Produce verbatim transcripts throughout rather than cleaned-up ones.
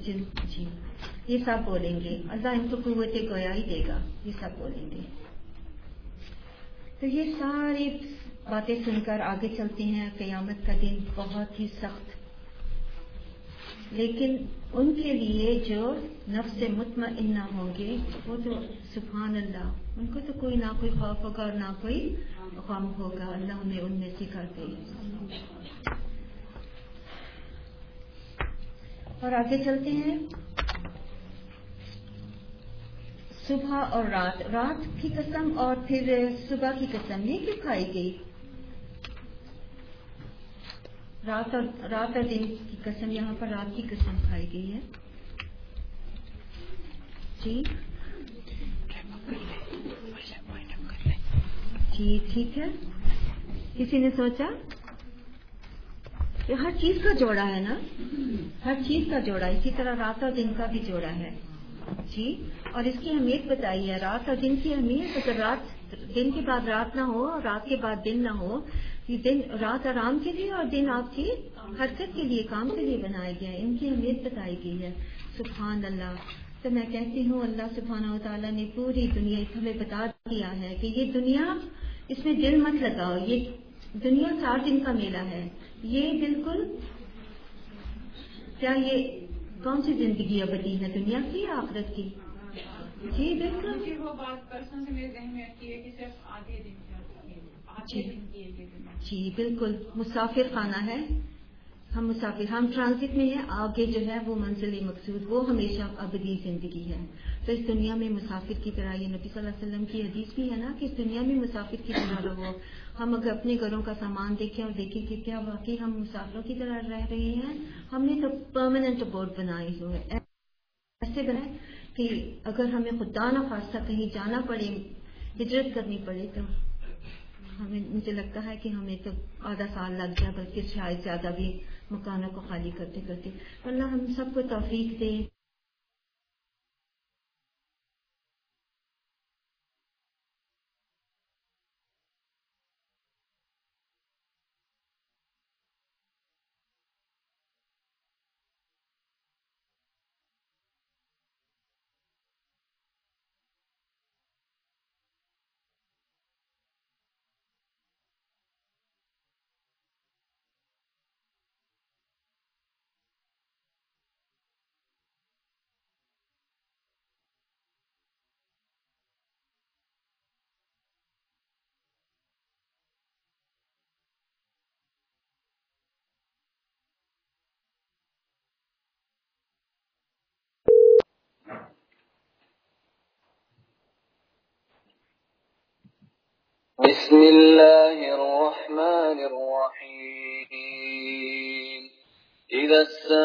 जी जी ये सब बोलेंगे, अल्लाह इनको कुव्वत गोयाई देगा, ये सब बोलेंगे। तो ये सारी बातें सुनकर आगे चलते हैं। क़यामत का दिन बहुत ही सख्त, लेकिन उनके लिए जो नफ्स से मुतमइन्ना होंगे वो तो सुभान अल्लाह, उनको तो कोई ना कोई खौफ होगा और ना कोई गम होगा। अल्लाह हमें उनमें से कर दे। और आगे चलते हैं। सुबह और रात, रात की कसम और फिर सुबह की कसम, ये क्यों खाई गई? रात और रात और दिन की कसम, यहाँ पर रात की कसम खाई गई है। जी जी ठीक है। किसी ने सोचा ये हर चीज का जोड़ा है ना, हर चीज का जोड़ा, इसी तरह रात और दिन का भी जोड़ा है जी। और इसकी अहमियत बताई है, रात और दिन की अहमियत। अगर रात दिन के बाद रात ना हो और रात के बाद दिन ना हो, ये दिन रात आराम के लिए और दिन आपकी हरकत के लिए, काम के लिए बनाया गया है, इनकी अहमियत बताई गई है। सुभान अल्लाह। तो मैं कहती हूँ अल्लाह सुब्हानहू व तआला ने पूरी दुनिया हमें बता दिया है कि ये दुनिया, इसमें दिल मत लगाओ, ये दुनिया चार दिन का मेला है। ये बिल्कुल क्या, ये कौन सी जिंदगी अबदी है, दुनिया की या आखिरत की? जी बिल्कुल। वो बात परसों से मेरे ज़हन में आती है कि सिर्फ आधे दिन जी जी बिल्कुल, मुसाफिर खाना है, हम मुसाफिर, हम ट्रांजिट में हैं, आगे जो है वो मंजिल मकसूद, वो हमेशा अबदी जिंदगी है। तो इस दुनिया में मुसाफिर की तरह, ये नबी सल्लल्लाहु अलैहि वसल्लम की हदीस भी है ना कि इस दुनिया में मुसाफिर की तरह रहो। हम अगर अपने घरों का सामान देखें और देखें कि क्या वाकई हम मुसाफिरों की तरह रह रहे हैं, हमने तो परमानेंट अबोर्ड बनाए हुए, ऐसे बनाए कि अगर हमें खुदा ना खास्ता कहीं जाना पड़े, हिजरत करनी पड़े, तो हमें, मुझे लगता है कि हमें तो आधा साल लग जाए, बल्कि शायद ज्यादा भी, मकानों को खाली करते करते। अल्लाह हम सबको तौफीक दे। बिस्मिल्लाहिर्रहमानिर्रहीम। इज़ा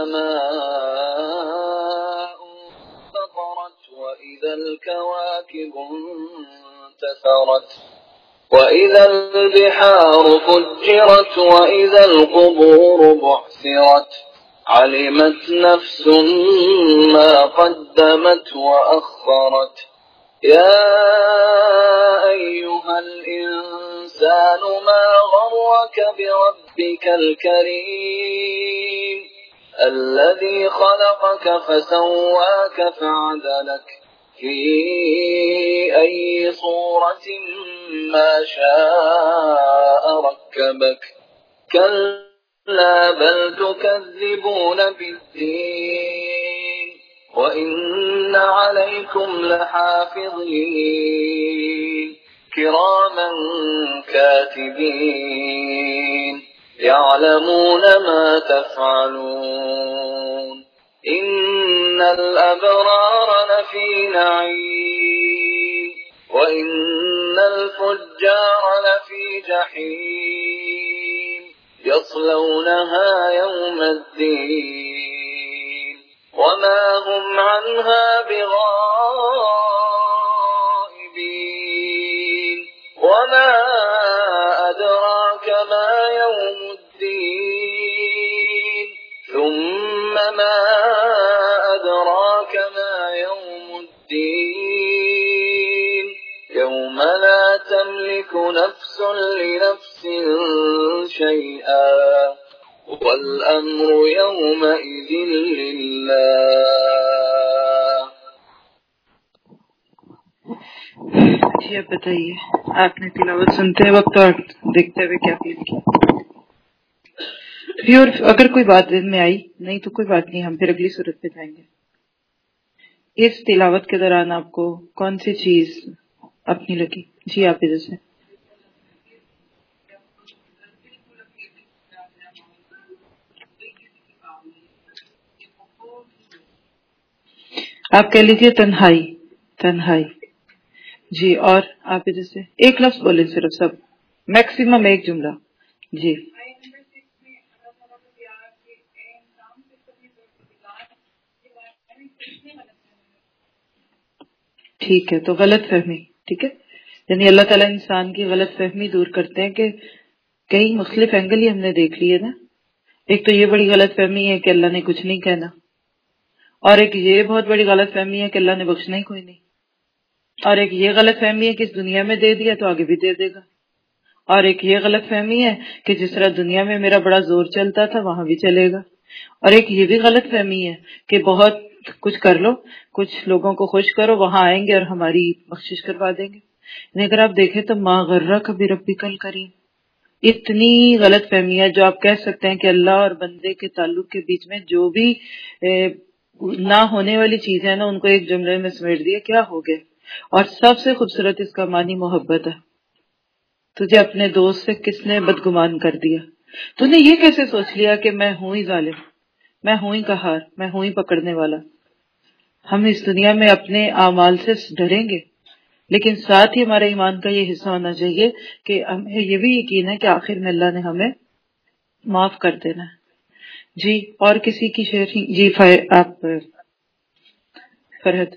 अस्समाउ फतरत व इज़ल कवाकिबु इंतसरत व इज़ल बिहारु फुज्जिरत व इज़ल क़ुबूरु बु'सिरत अलिमत नफ्सुम मा क़द्दमत व अख़्ख़रत। يا أيها الإنسان ما غرك بربك الكريم الذي خلقك فسواك فعدلك في أي صورة ما شاء ركبك كلا بل تكذبون بالدين وإن عليكم لحافظين كراما كاتبين يعلمون ما تفعلون إن الأبرار لفي نعيم وإن الفجار لفي جحيم يصلونها يوم الدين وما هم عنها بغائبين وما أدراك ما يوم الدين ثم ما أدراك ما يوم الدين يوم لا تملك نفس لنفس شيئا والأمر يومئذ لله. جی اب بتائیے، آپ نے تلاوت سنتے وقت اور دیکھتے ہوئے کیا فیل کیا؟ اور اگر کوئی بات دن میں آئی نہیں تو کوئی بات نہیں، ہم پھر اگلی صورت پہ جائیں گے. اس تلاوت کے دوران آپ کو کون سی چیز اپنی لگی؟ جی آپ ادھر سے. آپ کہہ لیجیے تنہائی. تنہائی جی. اور آپ ادھر سے ایک لفظ بولیں، صرف سب میکسیمم ایک جملہ. جی ٹھیک ہے. تو غلط فہمی، ٹھیک ہے، یعنی اللہ تعالیٰ انسان کی غلط فہمی دور کرتے ہیں کہ کئی مختلف اینگل ہی ہم نے دیکھ لیے نا. ایک تو یہ بڑی غلط فہمی ہے کہ اللہ نے کچھ نہیں کہنا، اور ایک یہ بہت بڑی غلط فہمی ہے کہ اللہ نے بخشنا ہی کوئی نہیں، اور ایک یہ غلط فہمی ہے کہ اس دنیا میں دے دیا تو آگے بھی دے دے گا، اور ایک یہ غلط فہمی ہے کہ جس طرح دنیا میں میرا بڑا زور چلتا تھا وہاں بھی چلے گا، اور ایک یہ بھی غلط فہمی ہے کہ بہت کچھ کر لو، کچھ لوگوں کو خوش کرو، وہاں آئیں گے اور ہماری بخشش کروا دیں گے. یعنی اگر آپ دیکھیں تو ما غرک بربک الکریم، اتنی غلط فہمی ہے جو آپ کہہ سکتے ہیں کہ اللہ اور بندے کے تعلق کے بیچ میں جو بھی نہ ہونے والی چیزیں ہیں نا ان کو ایک جملے میں سمیٹ دیا، کیا ہو گیا. اور سب سے خوبصورت اس کا معنی محبت ہے. تجھے اپنے دوست سے کس نے بدگمان کر دیا؟ تو نے یہ کیسے سوچ لیا کہ میں ہوں ہی ظالم، میں ہوں ہی قہار، میں ہوں ہی پکڑنے والا. ہم اس دنیا میں اپنے اعمال سے ڈریں گے، لیکن ساتھ ہی ہمارے ایمان کا یہ حصہ ہونا چاہیے کہ ہمیں یہ بھی یقین ہے کہ آخر میں اللہ نے ہمیں معاف کر دینا ہے. جی اور کسی کی شیئرنگ؟ جی آپ فرحت.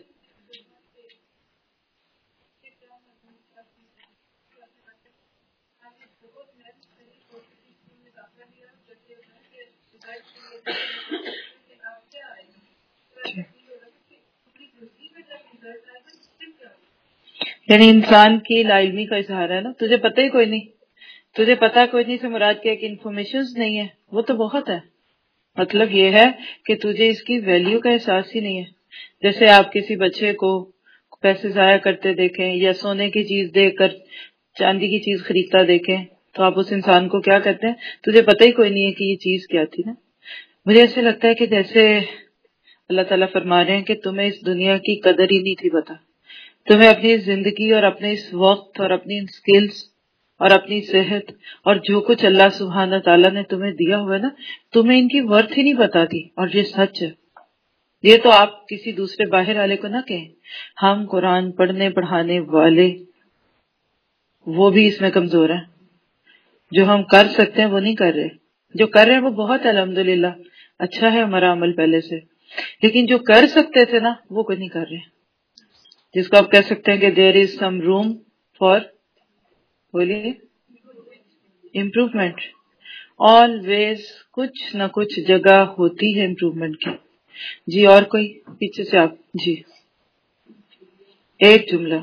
یعنی انسان کی لا علمی کا اظہار ہے نا، تجھے پتہ ہی کوئی نہیں. تجھے پتا کوئی نہیں سے مراد کیا کہ انفارمیشنز نہیں ہے، وہ تو بہت ہے. مطلب یہ ہے کہ تجھے اس کی ویلیو کا احساس ہی نہیں ہے. جیسے آپ کسی بچے کو پیسے ضائع کرتے دیکھیں یا سونے کی چیز دے کر چاندی کی چیز خریدتا دیکھیں تو آپ اس انسان کو کیا کہتے ہیں؟ تجھے پتہ ہی کوئی نہیں ہے کہ یہ چیز کیا تھی نا. مجھے ایسے لگتا ہے کہ جیسے اللہ تعالیٰ فرما رہے ہیں کہ تمہیں اس دنیا کی قدر ہی نہیں تھی پتا، تمہیں اپنی زندگی اور اپنے اس وقت اور اپنی سکلز اور اپنی صحت اور جو کچھ اللہ سبحانہ تعالیٰ نے تمہیں دیا ہوا ہے نا، تمہیں ان کی ورتھ ہی نہیں پتا تھی. اور یہ سچ ہے. یہ تو آپ کسی دوسرے باہر والے کو نہ کہیں، ہم قرآن پڑھنے پڑھانے والے وہ بھی اس میں کمزور ہیں. جو ہم کر سکتے ہیں وہ نہیں کر رہے، جو کر رہے ہیں وہ بہت الحمدللہ اچھا ہے ہمارا عمل پہلے سے، لیکن جو کر سکتے تھے نا وہ کوئی نہیں کر رہے. جس کو آپ کہہ سکتے ہیں کہ there is some room for بولیے امپروومنٹ. آلویز کچھ نہ کچھ جگہ ہوتی ہے امپروومنٹ کی. جی اور کوئی پیچھے سے آپ؟ جی ایک جملہ.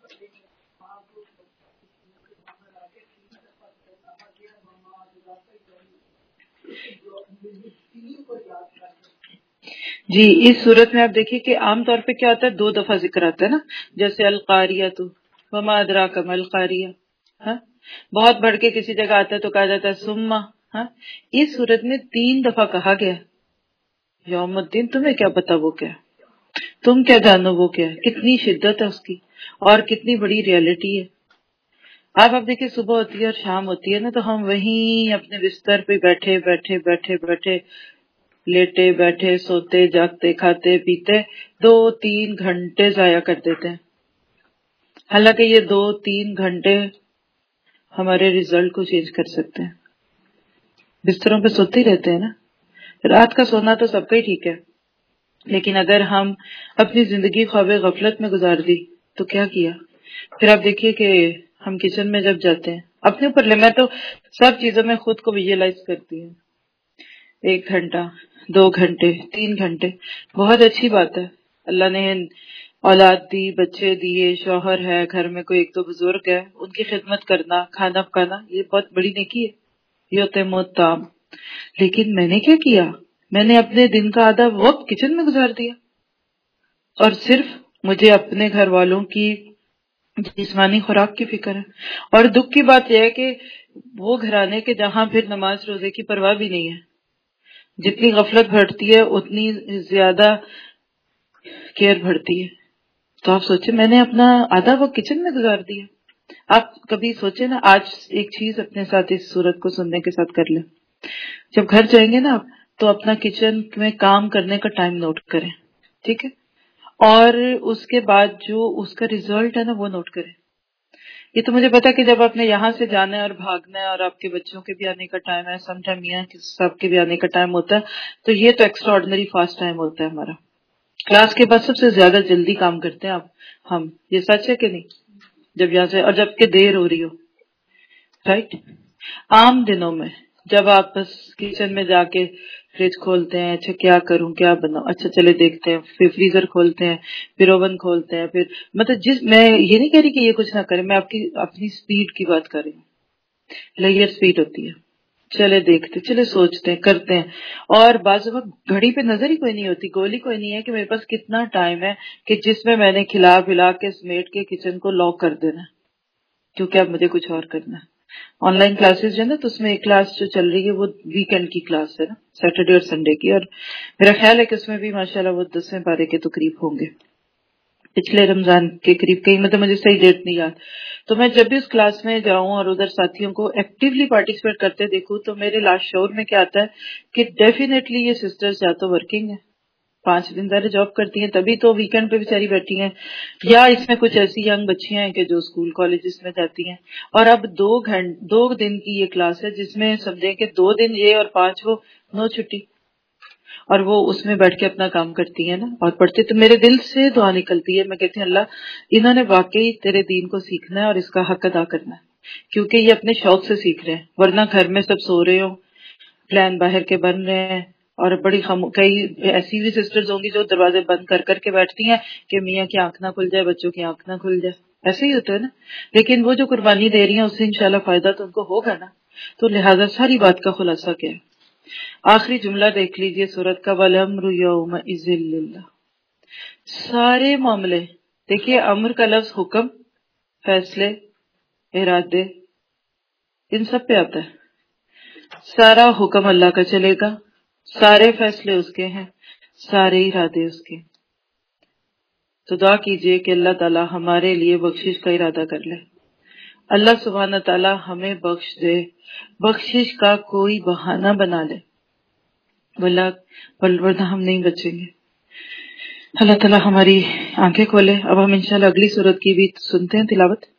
جی اس صورت میں آپ دیکھیے کہ عام طور پہ کیا ہوتا ہے، دو دفعہ ذکر آتا ہے نا، جیسے القاریہ تو وما ادراک ما القاریہ. ہاں بہت بڑھ کے کسی جگہ آتا ہے تو کہا جاتا ہے سما. ہاں اس صورت میں تین دفعہ کہا گیا یوم الدین. تمہیں کیا پتا وہ کیا، تم کیا جانو وہ کیا. کتنی شدت ہے اس کی اور کتنی بڑی ریالٹی ہے. آپ اب دیکھیں صبح ہوتی ہے اور شام ہوتی ہے نا تو ہم وہیں اپنے بستر پہ بیٹھے بیٹھے بیٹھے بیٹھے لیٹے بیٹھے سوتے جاگتے کھاتے پیتے دو تین گھنٹے ضائع کر دیتے ہیں. حالانکہ یہ دو تین گھنٹے ہمارے رزلٹ کو چینج کر سکتے ہیں. بستروں پہ سوتے ہی رہتے ہیں نا. رات کا سونا تو سب کا ہی ٹھیک ہے، لیکن اگر ہم اپنی زندگی خواب غفلت میں گزار دی تو کیا کیا. پھر آپ دیکھیے کہ ہم کچن میں جب جاتے ہیں اپنے اوپر لے، میں تو سب چیزوں میں خود کو ویژلائز کرتی ہوں. ایک گھنٹہ، دو گھنٹے، تین گھنٹے بہت اچھی بات ہے. اللہ نے اولاد دی، بچے دیے، شوہر ہے، گھر میں کوئی ایک دو بزرگ ہے، ان کی خدمت کرنا، کھانا پکانا، یہ بہت بڑی نیکی ہے. یہ ہوتے ہیں موت تام. لیکن میں نے کیا کیا، میں نے اپنے دن کا آدھا وقت کچن میں گزار دیا، اور صرف مجھے اپنے گھر والوں کی جسمانی خوراک کی فکر ہے. اور دکھ کی بات یہ ہے کہ وہ گھرانے کے جہاں پھر نماز روزے کی پرواہ بھی نہیں ہے. جتنی غفلت بڑھتی ہے اتنی زیادہ کیئر بڑھتی ہے. تو آپ سوچیں میں نے اپنا آدھا وقت کچن میں گزار دیا. آپ کبھی سوچیں نا، آج ایک چیز اپنے ساتھ اس صورت کو سننے کے ساتھ کر لیں. جب گھر جائیں گے نا آپ تو اپنا کچن میں کام کرنے کا ٹائم نوٹ کریں، ٹھیک ہے، اور اس کے بعد جو اس کا ریزلٹ ہے نا وہ نوٹ کریں. یہ تو مجھے پتا کہ جب آپ نے یہاں سے جانا ہے اور بھاگنا ہے اور آپ کے بچوں کے بھی آنے کا ٹائم ہے، سم ٹائم یہاں سب کے بھی آنے کا ٹائم ہوتا ہے، تو یہ تو ایکسٹرا آرڈنری فاسٹ ٹائم ہوتا ہے ہمارا. کلاس کے بعد سب سے زیادہ جلدی کام کرتے ہیں آپ ہم، یہ سچ ہے کہ نہیں؟ جب یہاں سے، اور جب کہ دیر ہو رہی ہو، رائٹ. عام دنوں میں جب آپ بس کچن میں جا کے فریج کھولتے ہیں، اچھا کیا کروں کیا بناؤں، اچھا چلے دیکھتے ہیں، پھر فریزر کھولتے ہیں، پھر اوون کھولتے ہیں، پھر مطلب جس میں یہ نہیں کہہ رہی کہ یہ کچھ نہ کریں، میں آپ کی اپنی سپیڈ کی بات کر رہی ہوں. لیئر سپیڈ ہوتی ہے، چلے دیکھتے، چلے سوچتے ہیں، کرتے ہیں. اور بعض وقت گھڑی پہ نظر ہی کوئی نہیں ہوتی، گولی کوئی نہیں ہے کہ میرے پاس کتنا ٹائم ہے کہ جس میں میں نے کھلا پلا کے سمیٹ کے کچن کو لاک کر دینا کیونکہ اب مجھے کچھ اور کرنا ہے. آن لائن کلاسز جو ہے نا، تو اس میں ایک کلاس جو چل رہی ہے وہ ویکینڈ کی کلاس ہے نا، سیٹرڈے اور سنڈے کی، اور میرا خیال ہے کہ اس میں بھی ماشاءاللہ وہ دسویں پارے کے تو قریب ہوں گے، پچھلے رمضان کے قریب، کہیں مطلب مجھے صحیح ڈیٹ نہیں یاد. تو میں جب بھی اس کلاس میں جاؤں اور ادھر ساتھیوں کو ایکٹیولی پارٹیسپیٹ کرتے دیکھوں تو میرے لاسٹ شعور میں کیا آتا ہے کہ ڈیفینیٹلی یہ سسٹرز یا تو ورکنگ ہیں، پانچ دن ظاہر جاب کرتی ہیں، تبھی تو ویکینڈ پہ بیچاری بیٹھی ہیں، یا اس میں کچھ ایسی ینگ بچیاں ہیں کہ جو اسکول کالجز میں جاتی ہیں. اور اب دو گھنٹ دو دن کی یہ کلاس ہے جس میں سمجھیں کہ دو دن یہ اور پانچ وہ، نو چھٹی، اور وہ اس میں بیٹھ کے اپنا کام کرتی ہیں نا اور پڑھتی. تو میرے دل سے دعا نکلتی ہے، میں کہتی ہوں اللہ انہوں نے واقعی تیرے دین کو سیکھنا ہے اور اس کا حق ادا کرنا ہے، کیونکہ یہ اپنے شوق سے سیکھ رہے ہیں، ورنہ گھر میں سب سو رہے ہوں، پلان باہر کے بن رہے ہیں. اور بڑی خم... کئی ایسی بھی سسٹرز ہوں گی جو دروازے بند کر کر کے بیٹھتی ہیں کہ میاں کی آنکھ نہ کھل جائے، بچوں کی آنکھ نہ کھل جائے، ایسے ہی ہوتا ہے نا. لیکن وہ جو قربانی دے رہی ہیں اس سے انشاءاللہ فائدہ تو ان کو ہوگا نا. تو لہٰذا ساری بات کا خلاصہ کیا ہے؟ آخری جملہ دیکھ لیجئے سورت کا، وَالْأَمْرُ يَوْمَئِذٍ لِلَّهِ. سارے معاملے دیکھیے، امر کا لفظ حکم، فیصلے، ارادے، ان سب پہ آتا ہے. سارا حکم اللہ کا چلے گا، سارے فیصلے اس کے ہیں، سارے ارادے اس کے. تو دعا کیجئے کہ اللہ تعالی ہمارے لیے بخشش کا ارادہ کر لے. اللہ سبحانہ تعالی ہمیں بخش دے، بخشش کا کوئی بہانہ بنا لے، ورنہ ہم نہیں بچیں گے. اللہ تعالی ہماری آنکھیں کھولے. اب ہم انشاءاللہ اگلی سورت کی بھی سنتے ہیں تلاوت.